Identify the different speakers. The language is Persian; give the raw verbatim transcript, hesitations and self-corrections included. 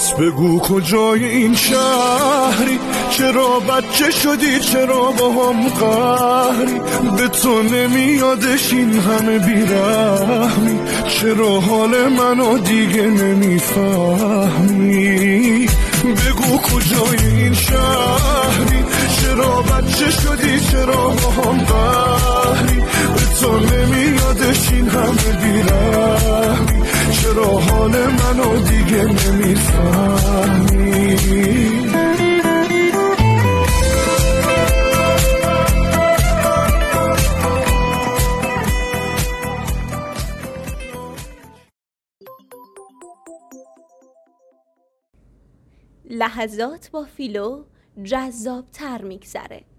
Speaker 1: پس بگو کجای این شهری، چرا بچه شدی، چرا با هم قهری، به تو نمیادش این همه بیرحمی، چرا حال منو دیگه نمیفهمی. بگو کجای این شهری، چرا بچه شدی، چرا با هم قهری، به تو نمیادش این همه بیرحمی، چرا حال منو دیگه نمیفهمی.
Speaker 2: لحظات با فیلو جذاب تر میگذره.